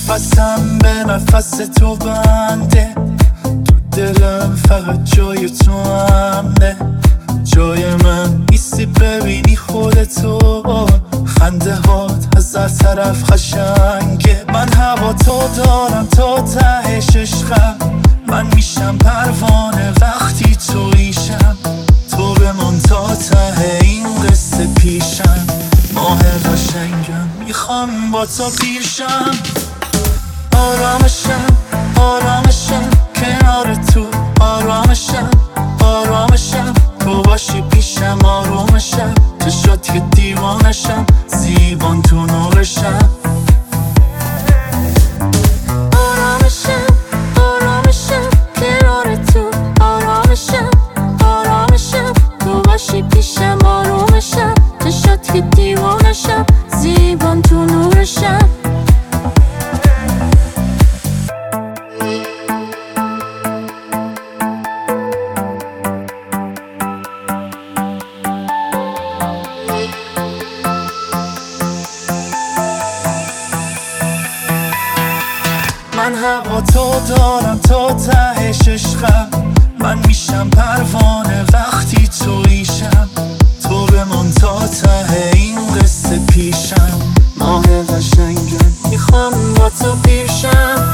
نفسم به نفس تو بنده، تو دلم فقط جای تو امنه. جای من نیستی ببینی خودتو، خنده هات از هر طرف قشنگه. من هوا تو دارم تا تهش عشقم، من میشم پروانه وقتی تو ایشم. تو بمان تا ته این قصه پیشم، ماه قشنگم میخوام با تو پیشم. آرامشم آرامشم کنار تو، آرامشم آرامشم تو باشی پیشم. آرومشم چشات که دیوانشم، زیبان تو نورشم. آرامشم آرامشم کنار تو، آرامشم آرامشم تو باشی پیشم. آرومشم چشات که دیوانشم، زیبان تو نورشم. من هوا تو دارم تا تهش عشقم، من میشم پروانه وقتی تو ایشم. تو بمان تا ته این قصه پیشم، ماه قشنگم میخوام با تو پیشم.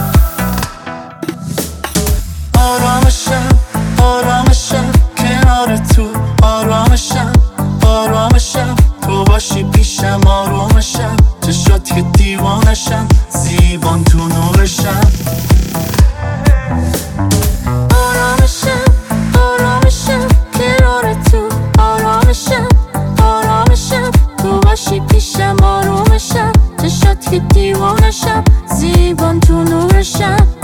آرامشم آرامشم کنار تو، آرامشم آرامشم تو باشی پیشم. آرومشم چشات که دیوانشم، زیبان تو نورشم. آرامشم آرامشم کنار تو، آرامشم آرامشم تو باشی پیشم. آرومشم چشات که دیوانشم، زیبان تو نورشم.